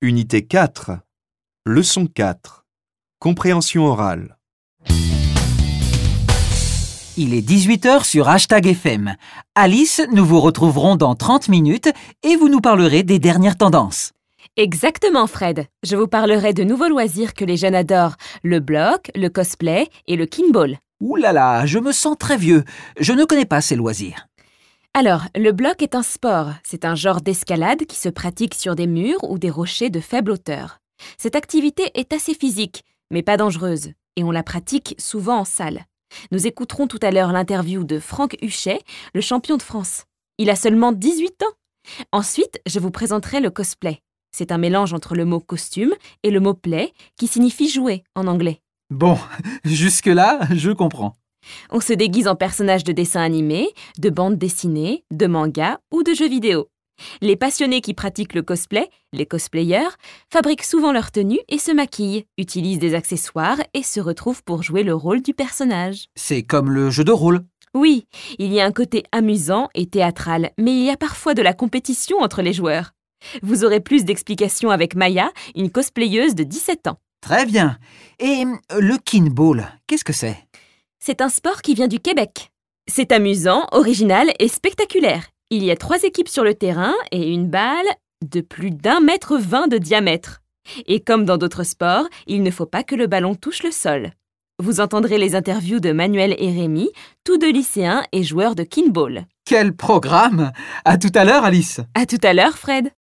Unité 4. Leçon 4. Compréhension orale. Il est 18h sur Hashtag FM. Alice, nous vous retrouverons dans 30 minutes et vous nous parlerez des dernières tendances. Exactement, Fred. Je vous parlerai de nouveaux loisirs que les jeunes adorent, le bloc, le cosplay et le kinball. Ouh là là, je me sens très vieux. Je ne connais pas ces loisirs. Alors, le bloc est un sport. C'est un genre d'escalade qui se pratique sur des murs ou des rochers de faible hauteur. Cette activité est assez physique, mais pas dangereuse, et on la pratique souvent en salle. Nous écouterons tout à l'heure l'interview de Franck Huchet, le champion de France. Il a seulement 18 ans. Ensuite, je vous présenterai le cosplay. C'est un mélange entre le mot costume et le mot play, qui signifie jouer en anglais. Bon, jusque-là, je comprends. On se déguise en personnages de dessins animés, de bandes dessinées, de mangas ou de jeux vidéo. Les passionnés qui pratiquent le cosplay, les cosplayers, fabriquent souvent leur tenue et se maquillent, utilisent des accessoires et se retrouvent pour jouer le rôle du personnage. C'est comme le jeu de rôle. Oui, il y a un côté amusant et théâtral, mais il y a parfois de la compétition entre les joueurs. Vous aurez plus d'explications avec Maya, une cosplayeuse de 17 ans. Très bien. Et le kinball, qu'est-ce que c'est ? C'est un sport qui vient du Québec. C'est amusant, original et spectaculaire. Il y a 3 équipes sur le terrain et une balle de plus d'1,20 m de diamètre. Et comme dans d'autres sports, il ne faut pas que le ballon touche le sol. Vous entendrez les interviews de Manuel et Rémi, tous deux lycéens et joueurs de kinball. Quel programme ! À tout à l'heure, Alice. À tout à l'heure, Fred.